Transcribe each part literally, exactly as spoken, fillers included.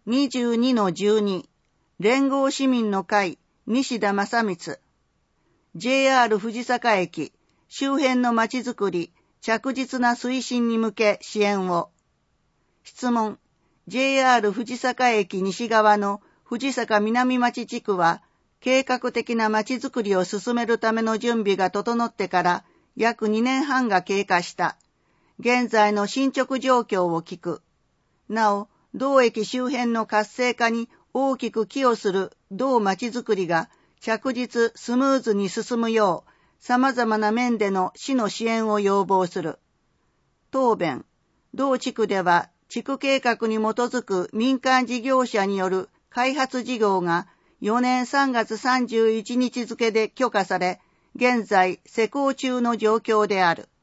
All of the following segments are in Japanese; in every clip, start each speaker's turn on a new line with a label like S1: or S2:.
S1: にじゅうにのじゅうに 連合市民の会西田正光 ジェイアール 藤坂駅周辺のまちづくり着実な推進に向け支援を。質問。ジェイアール 藤坂駅西側の藤坂南町地区は計画的なまちづくりを進めるための準備が整ってから約にねんはんが経過した。現在の進捗状況を聞く。なお、同駅周辺の活性化に大きく寄与する同まちづくりが着実スムーズに進むよう、様々な面での市の支援を要望する。答弁。同地区では地区計画に基づく民間事業者による開発事業がよねんさんがつさんじゅういちにち付で許可され、現在施行中の状況である。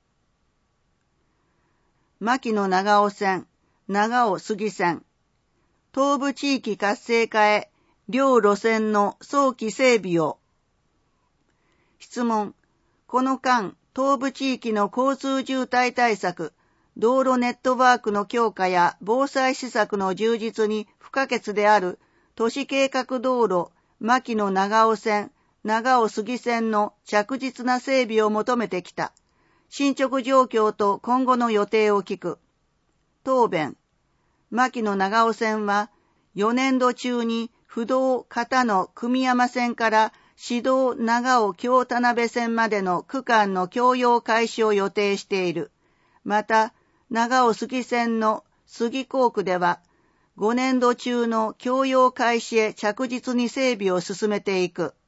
S1: 牧野長尾線、長尾杉線。東部地域活性化へ、両路線の早期整備を。質問。この間、東部地域の交通渋滞対策、道路ネットワークの強化や防災施策の充実に不可欠である都市計画道路、牧野長尾線、長尾杉線の着実な整備を求めてきた。進捗状況と今後の予定を聞く。答弁。牧野長尾線は、よねんど中に不動片野組山線から市道長尾京田辺線までの区間の供用開始を予定している。また、長尾杉線の杉工区では、ごねんど中の供用開始へ着実に整備を進めていく。